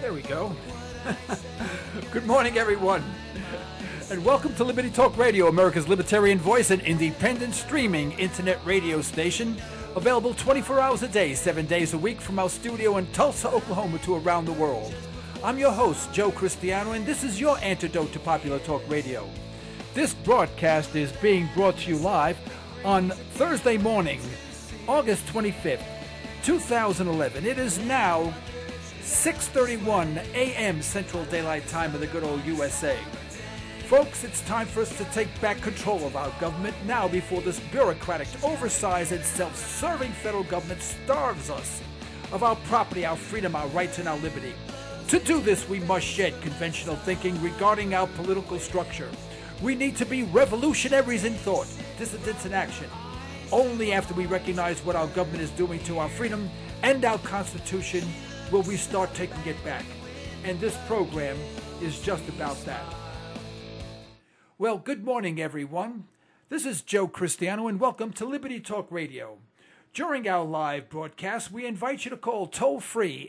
There we go. Good morning, everyone, and welcome to Liberty Talk Radio, America's libertarian voice and independent streaming internet radio station, available 24 hours a day, 7 days a week from our studio in Tulsa, Oklahoma to around the world. I'm your host, Joe Cristiano, and this is your antidote to popular talk radio. This broadcast is being brought to you live on Thursday morning, August 25th, 2011. It is now 6:31 a.m. Central Daylight Time in the good old USA. Folks, it's time for us to take back control of our government now before this bureaucratic, oversized, and self-serving federal government starves us of our property, our freedom, our rights, and our liberty. To do this, we must shed conventional thinking regarding our political structure. We need to be revolutionaries in thought, dissidents in action. Only after we recognize what our government is doing to our freedom and our Constitution will we start taking it back. And this program is just about that. Well, good morning, everyone. This is Joe Cristiano, and welcome to Liberty Talk Radio. During our live broadcast, we invite you to call toll-free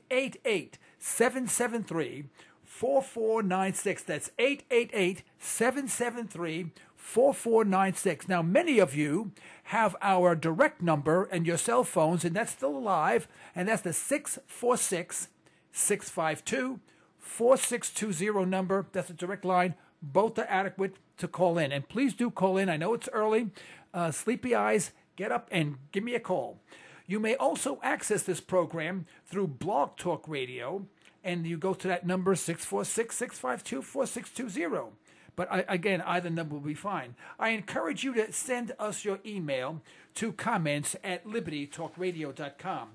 888-773-4496. That's 888-773-4496. Now, many of you have our direct number and your cell phones, and that's still alive, and that's the 646-652-4620 number. That's a direct line. Both are adequate to call in, and please do call in. I know it's early. Sleepy eyes, get up and give me a call. You may also access this program through Blog Talk Radio, and you go to that number, 646-652-4620. But again, either number will be fine. I encourage you to send us your email to comments@libertytalkradio.com.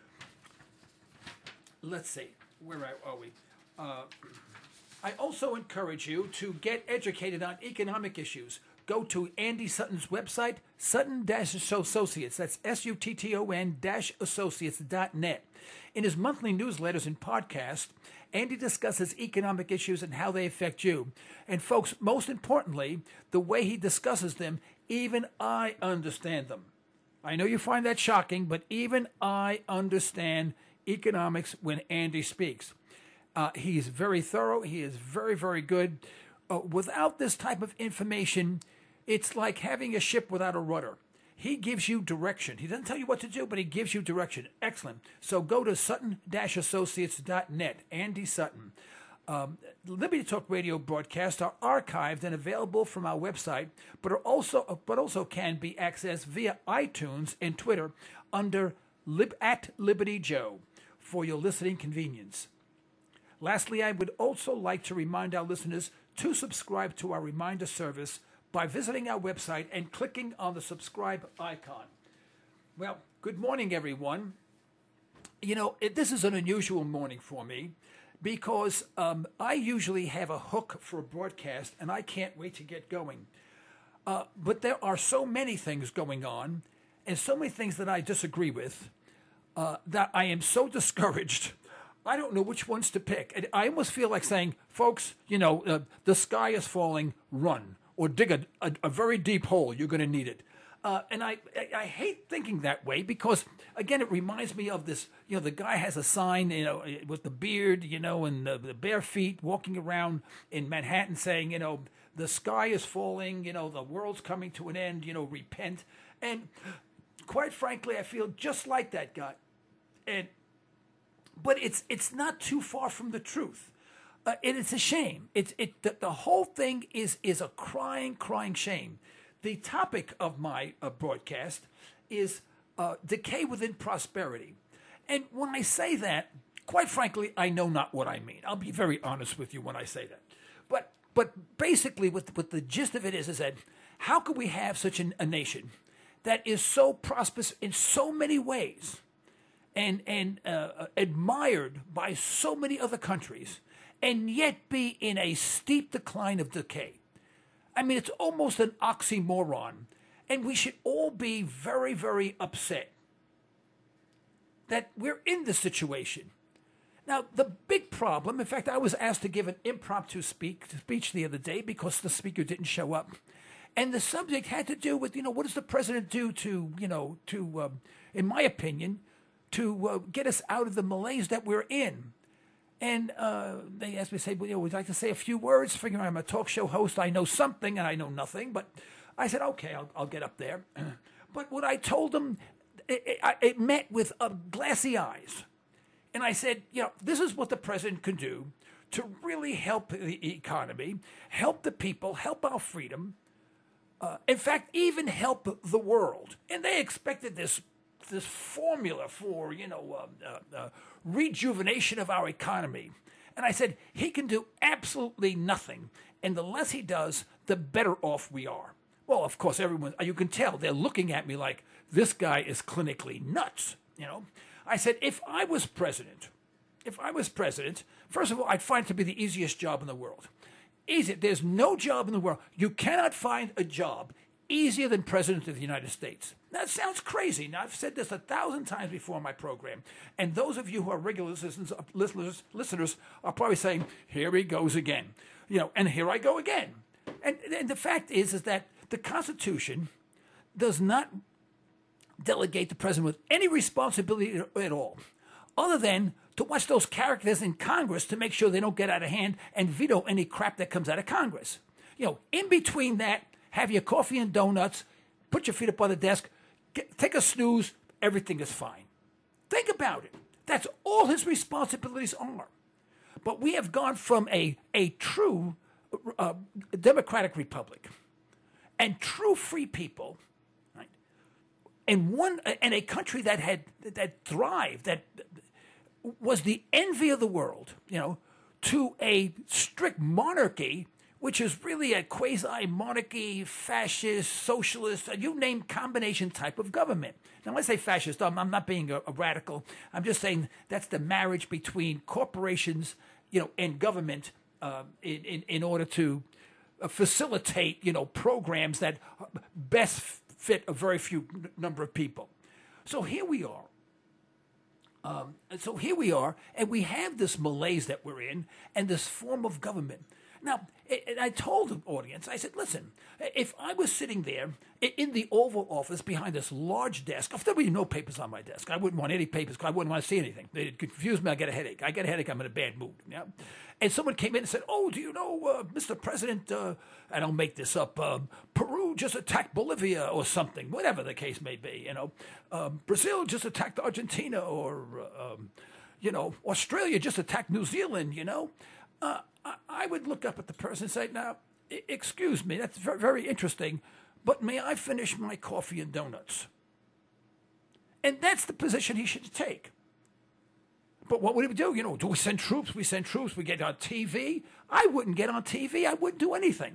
Let's see, where are we? I also encourage you to get educated on economic issues. Go to Andy Sutton's website, Sutton-Associates. That's SUTTON-associates.net. In his monthly newsletters and podcasts, Andy discusses economic issues and how they affect you. And folks, most importantly, the way he discusses them, even I understand them. I know you find that shocking, but even I understand economics when Andy speaks. He is very thorough. He is very, very good. Without this type of information, it's like having a ship without a rudder. He gives you direction. He doesn't tell you what to do, but he gives you direction. Excellent. So go to Sutton-Associates.net, Andy Sutton. Liberty Talk Radio broadcasts are archived and available from our website, but also can be accessed via iTunes and Twitter under @LibertyJoe for your listening convenience. Lastly, I would also like to remind our listeners to subscribe to our reminder service by visiting our website and clicking on the subscribe icon. Well, good morning, everyone. You know, this is an unusual morning for me because I usually have a hook for a broadcast, and I can't wait to get going. But there are so many things going on and so many things that I disagree with that I am so discouraged. I don't know which ones to pick. And I almost feel like saying, folks, the sky is falling, run. Or dig a very deep hole. You're going to need it. And I hate thinking that way because, again, it reminds me of this, the guy has a sign, with the beard, and the bare feet walking around in Manhattan saying, the sky is falling, the world's coming to an end, repent. And quite frankly, I feel just like that guy. But it's not too far from the truth. It's a shame. The whole thing is a crying shame. The topic of my broadcast is decay within prosperity. And when I say that, quite frankly, I know not what I mean. I'll be very honest with you when I say that. But basically, what the gist of it is that how could we have such a nation that is so prosperous in so many ways and admired by so many other countries, and yet be in a steep decline of decay? I mean, it's almost an oxymoron. And we should all be very, very upset that we're in this situation. Now, the big problem, in fact, I was asked to give an impromptu speech the other day because the speaker didn't show up. And the subject had to do with, what does the president do to, in my opinion, to get us out of the malaise that we're in? And they asked me, say, well, would you like to say a few words? Figuring I'm a talk show host, I know something and I know nothing. But I said, okay, I'll get up there. But what I told them, it met with glassy eyes. And I said, this is what the president can do to really help the economy, help the people, help our freedom. In fact, even help the world. And they expected this formula for, rejuvenation of our economy. And I said, he can do absolutely nothing. And the less he does, the better off we are. Well, of course, everyone, you can tell, they're looking at me like, this guy is clinically nuts, I said, if I was president, first of all, I'd find it to be the easiest job in the world. Easy. There's no job in the world. You cannot find a job easier than President of the United States. Now, it sounds crazy. Now, I've said this 1,000 times before in my program, and those of you who are regular listeners are probably saying, here he goes again. And here I go again. And the fact is that the Constitution does not delegate the president with any responsibility at all, other than to watch those characters in Congress to make sure they don't get out of hand and veto any crap that comes out of Congress. In between that, have your coffee and donuts, put your feet up on the desk, take a snooze, everything is fine. Think about it. That's all his responsibilities are. But we have gone from a true democratic republic and true free people, right, and a country that thrived, that was the envy of the world, to a strict monarchy, which is really a quasi-monarchy, fascist, socialist, you name combination type of government. Now, when I say fascist, I'm not being a radical. I'm just saying that's the marriage between corporations, and government in order to facilitate, programs that best fit a very few number of people. So here we are. And we have this malaise that we're in and this form of government. Now, I told the audience, I said, listen, if I was sitting there in the Oval Office behind this large desk, if there were no papers on my desk, I wouldn't want any papers because I wouldn't want to see anything. It confused me. I get a headache. I'm in a bad mood. Yeah? And someone came in and said, oh, do you know, Mr. President, I don't make this up, Peru just attacked Bolivia or something, whatever the case may be. Brazil just attacked Argentina, or, Australia just attacked New Zealand, I would look up at the person and say, now, excuse me, that's very, very interesting, but may I finish my coffee and donuts? And that's the position he should take. But what would we do? Do we send troops? We send troops. We get on TV. I wouldn't get on TV. I wouldn't do anything.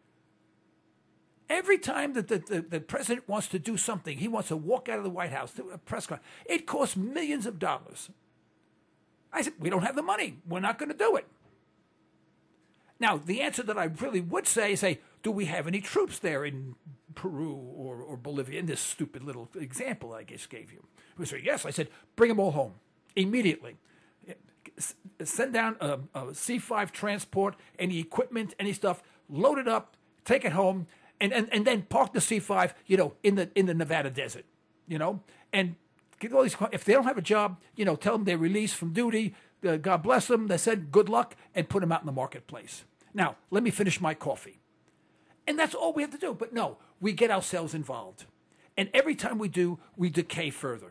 Every time that the president wants to do something, he wants to walk out of the White House, do a press conference, it costs millions of dollars. I said, we don't have the money. We're not going to do it. Now, the answer that I really would say is, do we have any troops there in Peru or Bolivia? In this stupid little example I just gave you. We said, yes. I said, bring them all home immediately. Send down a C-5 transport, any equipment, any stuff, load it up, take it home, and then park the C-5, in the Nevada desert, and get all these. If they don't have a job, tell them they're released from duty. God bless them. They said good luck, and put them out in the marketplace. Now, let me finish my coffee. And that's all we have to do. But no, we get ourselves involved. And every time we do, we decay further.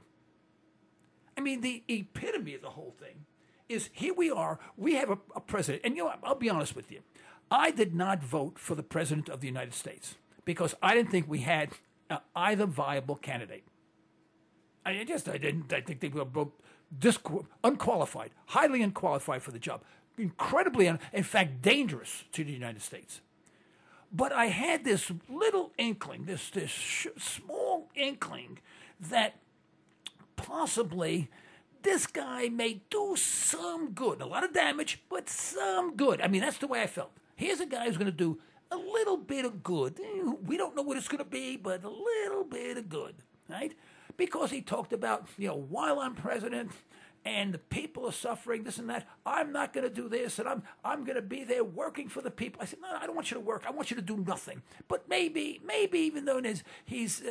I mean, the epitome of the whole thing is here we are. We have a president. And I'll be honest with you. I did not vote for the president of the United States because I didn't think we had either viable candidate. I think they were both unqualified, highly unqualified for the job, incredibly, in fact, dangerous to the United States. But I had this little inkling, this small inkling that possibly this guy may do some good. A lot of damage, but some good. I mean, that's the way I felt. Here's a guy who's going to do a little bit of good. We don't know what it's going to be, but a little bit of good, right? Because he talked about, while I'm president and the people are suffering, this and that, I'm not going to do this, and I'm going to be there working for the people. I said, no, I don't want you to work. I want you to do nothing. But maybe even though he's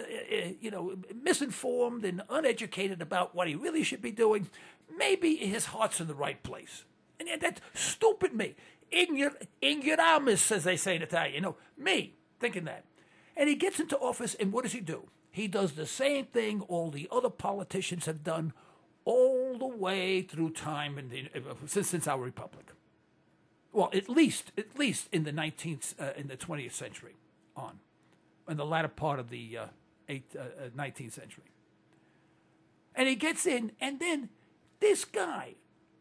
misinformed and uneducated about what he really should be doing, maybe his heart's in the right place. And that's stupid me. Ignoramus, as they say in Italian. Me thinking that. And he gets into office, and what does he do? He does the same thing all the other politicians have done all the way through time since our republic. Well, at least in the 20th century on, in the latter part of the 19th century. And he gets in, and then this guy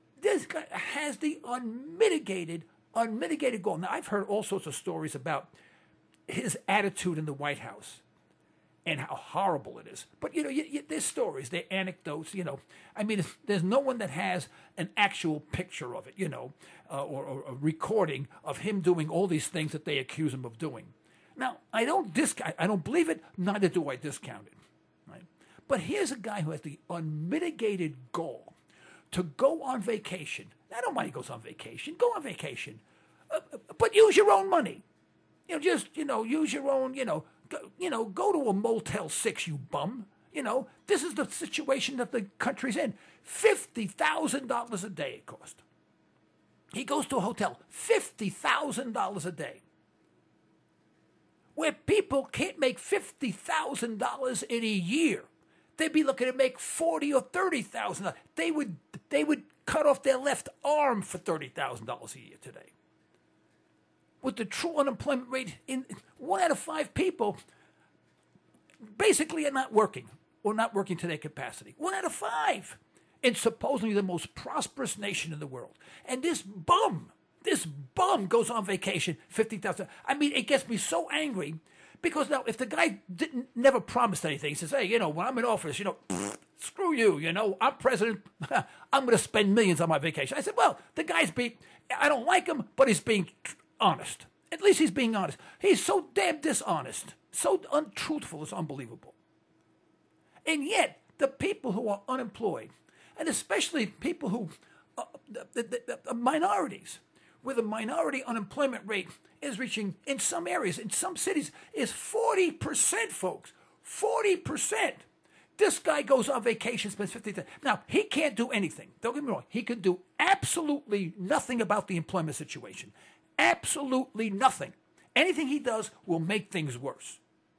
has the unmitigated goal. Now, I've heard all sorts of stories about his attitude in the White House and how horrible it is. But, there's stories, there are anecdotes, I mean, there's no one that has an actual picture of it, or a recording of him doing all these things that they accuse him of doing. Now, I don't believe it, neither do I discount it, right? But here's a guy who has the unmitigated goal to go on vacation. I don't mind he goes on vacation. Go on vacation. But use your own money. Use your own, go to a Motel 6, you bum. This is the situation that the country's in. $50,000 a day it cost. He goes to a hotel, $50,000 a day. Where people can't make $50,000 in a year. They'd be looking to make $40,000 or $30,000. They would cut off their left arm for $30,000 a year today. With the true unemployment rate, in 1 out of 5 people basically are not working or not working to their capacity. 1 out of 5 in supposedly the most prosperous nation in the world. And this bum goes on vacation, $50,000. I mean, it gets me so angry because now if the guy never promised anything, he says, hey, when I'm in office, screw you, I'm president, I'm going to spend millions on my vacation. I said, well, the guy's I don't like him, but he's being honest. At least he's being honest. He's so damn dishonest, so untruthful, it's unbelievable. And yet, the people who are unemployed, and especially people who, the minorities, where the minority unemployment rate is reaching, in some areas, in some cities, is 40%, folks. 40%. This guy goes on vacation, spends $50,000. Now, he can't do anything. Don't get me wrong. He can do absolutely nothing about the employment situation. Absolutely nothing. Anything he does will make things worse.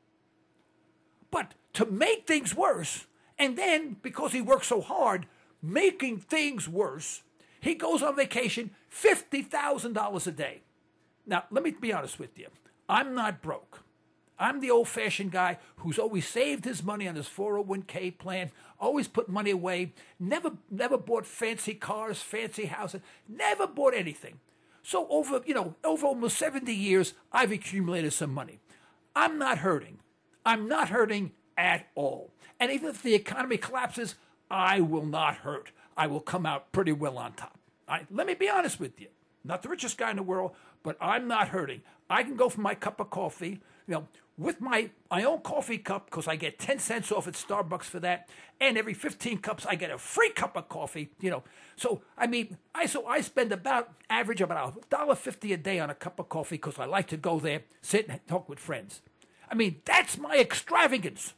But to make things worse, and then, because he works so hard, making things worse, he goes on vacation, $50,000 a day. Now, let me be honest with you. I'm not broke. I'm the old-fashioned guy who's always saved his money on his 401k plan, always put money away, never bought fancy cars, fancy houses, never bought anything. So over almost 70 years, I've accumulated some money. I'm not hurting. I'm not hurting at all. And even if the economy collapses, I will not hurt. I will come out pretty well on top. Let me be honest with you. Not the richest guy in the world, but I'm not hurting. I can go for my cup of coffee, with my own coffee cup, because I get 10 cents off at Starbucks for that, and every 15 cups I get a free cup of coffee, So, I spend average about $1.50 a day on a cup of coffee because I like to go there, sit and talk with friends. That's my extravagance.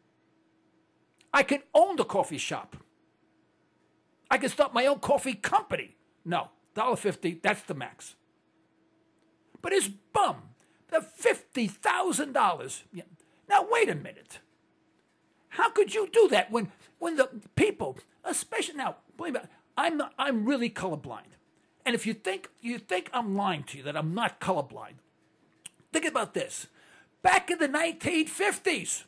I can own the coffee shop. I can start my own coffee company. No, $1.50, that's the max. But his bum, the $50,000. Now, wait a minute. How could you do that when the people, especially now, believe me, I'm really colorblind. And if you think I'm lying to you, that I'm not colorblind, think about this. Back in the 1950s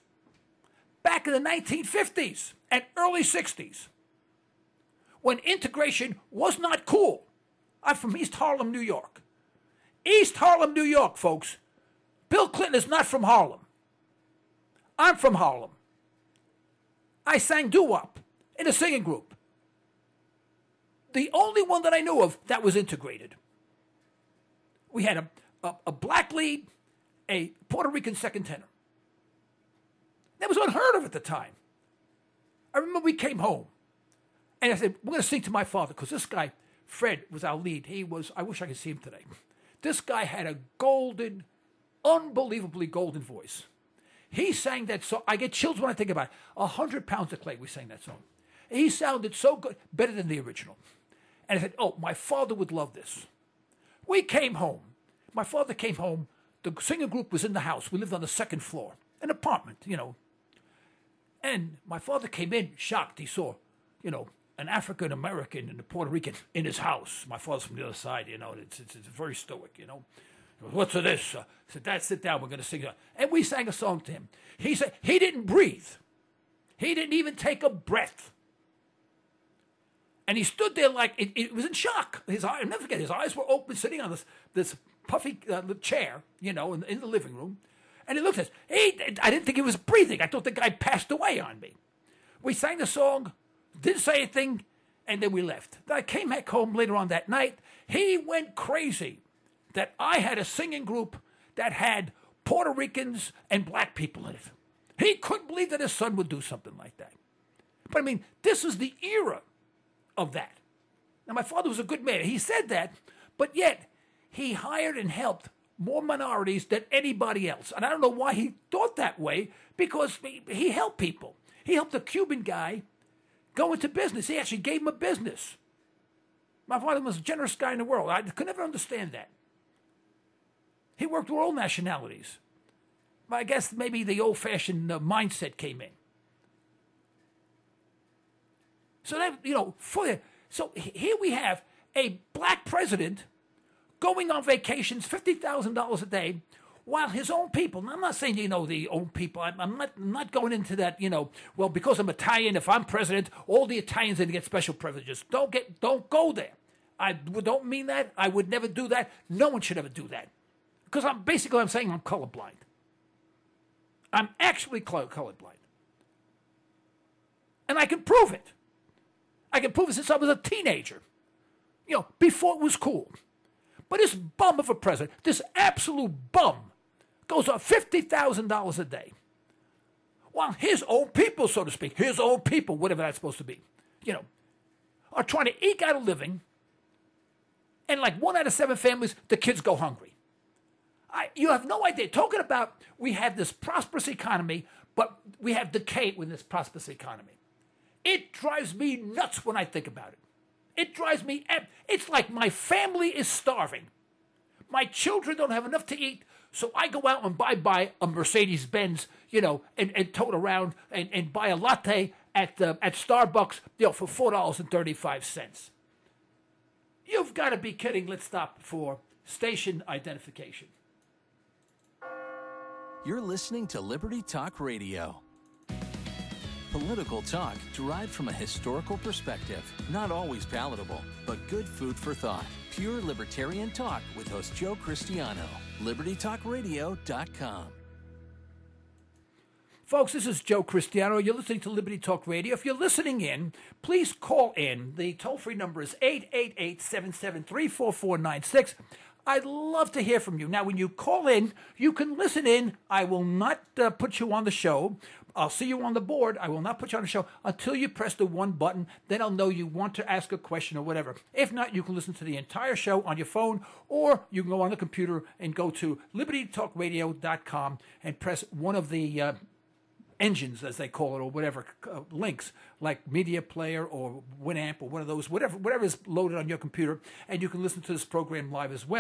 and early 60s, when integration was not cool. I'm from East Harlem, New York. East Harlem, New York, folks. Bill Clinton is not from Harlem. I'm from Harlem. I sang doo-wop in a singing group. The only one that I knew of that was integrated. We had a black lead, a Puerto Rican second tenor. That was unheard of at the time. I remember we came home, and I said, we're going to sing to my father, because this guy, Fred, was our lead. I wish I could see him today. This guy had a unbelievably golden voice. He sang that song. I get chills when I think about it. 100 Pounds of Clay, we sang that song. He sounded so good, better than the original. And I said, oh, my father would love this. We came home. My father came home. The singing group was in the house. We lived on the second floor, an apartment, And my father came in shocked. He saw, an African American and a Puerto Rican in his house. My father's from the other side, It's very stoic, He goes, what's this? I said, Dad, sit down. We're going to sing. And we sang a song to him. He said he didn't breathe. He didn't even take a breath. And he stood there like it was in shock. I'll never forget. His eyes were open, sitting on this puffy chair, in the living room. And he looked at us. I didn't think he was breathing. I thought the guy passed away on me. We sang the song, didn't say anything, and then we left. Then I came back home later on that night. He went crazy that I had a singing group that had Puerto Ricans and black people in it. He couldn't believe that his son would do something like that. But I mean, this is the era of that. Now, my father was a good man. He said that, but yet he hired and helped more minorities than anybody else. And I don't know why he thought that way, because he helped people. He helped a Cuban guy go into business. He actually gave him a business. My father was the most generous guy in the world. I could never understand that. He worked with all nationalities. I guess maybe the old-fashioned mindset came in. So that, so here we have a black president going on vacations, $50,000 a day, while his own people, and I'm not saying, the own people, I'm not going into that, well, because I'm Italian, if I'm president, all the Italians are going to get special privileges. Don't go there. I don't mean that. I would never do that. No one should ever do that. Because I'm saying I'm colorblind. I'm actually colorblind. And I can prove it. I can prove it since I was a teenager. Before it was cool. But this bum of a president, this absolute bum, goes on $50,000 a day. While his own people, so to speak, whatever that's supposed to be, are trying to eke out a living. And like 1 out of 7 families, the kids go hungry. You have no idea. Talking about we have this prosperous economy, but we have decay with this prosperous economy. It drives me nuts when I think about it. It drives me. It's like my family is starving. My children don't have enough to eat, so I go out and buy a Mercedes-Benz, and tote around and buy a latte at Starbucks, for $4.35. You've got to be kidding. Let's stop for station identification. You're listening to Liberty Talk Radio. Political talk derived from a historical perspective. Not always palatable, but good food for thought. Pure libertarian talk with host Joe Cristiano. LibertyTalkRadio.com. Folks, this is Joe Cristiano. You're listening to Liberty Talk Radio. If you're listening in, please call in. The toll-free number is 888-773-4496. I'd love to hear from you. Now, when you call in, you can listen in. I will not put you on the show. I'll see you on the board. I will not put you on the show until you press the one button. Then I'll know you want to ask a question or whatever. If not, you can listen to the entire show on your phone, or you can go on the computer and go to libertytalkradio.com and press one of the engines, as they call it, or whatever, links, like Media Player or Winamp or one of those, whatever is loaded on your computer, and you can listen to this program live as well.